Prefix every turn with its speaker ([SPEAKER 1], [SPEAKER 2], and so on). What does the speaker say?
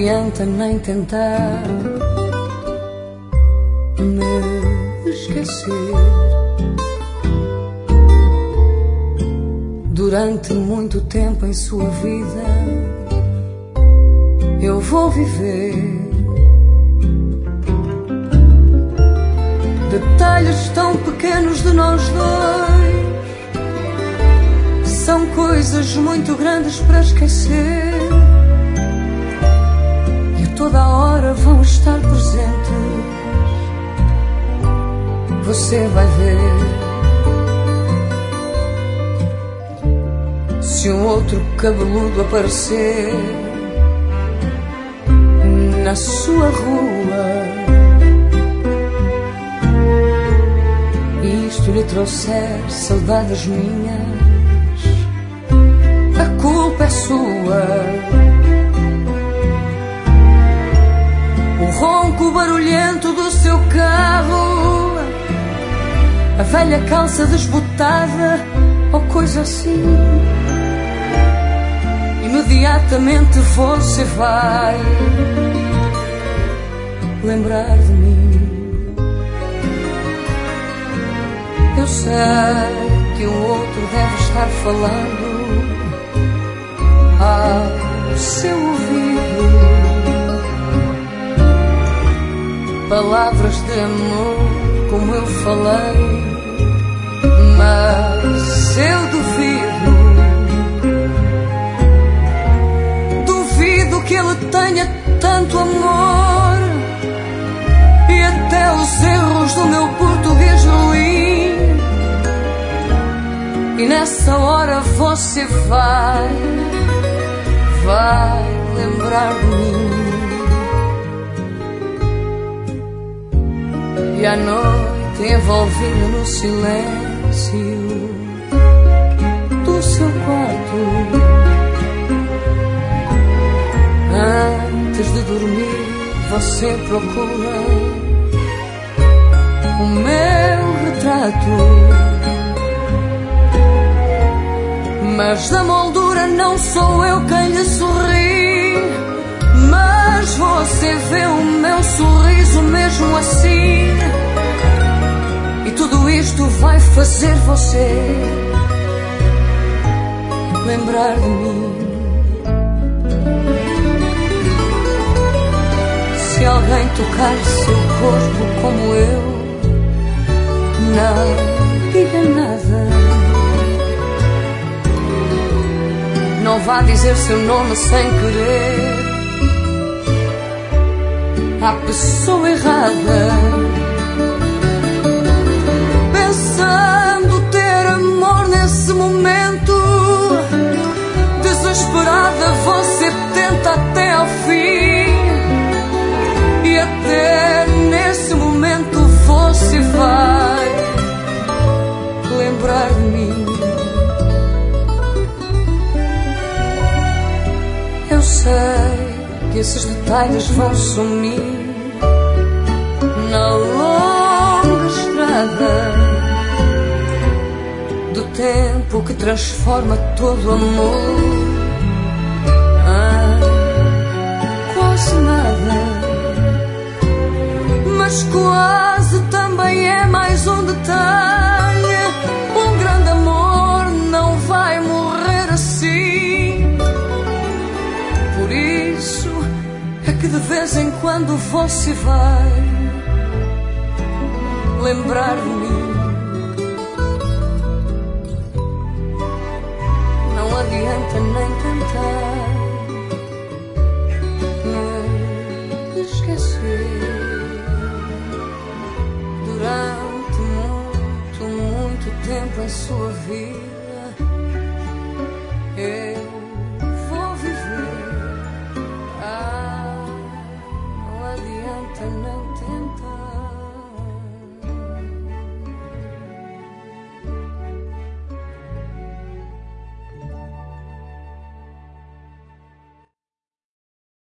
[SPEAKER 1] adianta nem tentar me esquecer. Durante muito tempo em sua vida eu vou viver detalhes tão pequenos de nós dois. São coisas muito grandes para esquecer e a toda a hora vão estar presentes. Você vai ver. Se um outro cabeludo aparecer na sua rua e isto lhe trouxer saudades minhas, a culpa é sua. O ronco barulhento do seu carro, a velha calça desbotada ou coisa assim, imediatamente você vai lembrar de mim. Eu sei que o outro deve estar falando ao seu ouvido palavras de amor como eu falei, mas eu duvido. Duvido que ele tenha tanto amor e até os erros do meu português ruim. E nessa hora você vai lembrar de mim. E à noite envolvida no silêncio do seu quarto, antes de dormir você procura o meu retrato, mas da moldura não sou eu quem lhe sorri, mas você vê o meu sorriso mesmo assim. E tudo isto vai fazer você lembrar de mim. Se alguém tocar seu corpo como eu, não diga nada. Não vá dizer seu nome sem querer à pessoa errada, pensando ter amor nesse momento. Desesperada você tenta até ao fim, e até nesse momento você vai lembrar de mim. Eu sei que esses detalhes vão sumir na longa estrada do tempo que transforma todo amor. Quase nada, mas quase também é mais um detalhe. Um grande amor não vai morrer assim. Por isso é que de vez em quando você vai lembrar de mim. Não adianta nem tentar me esquecer. Durante muito, muito tempo em sua vida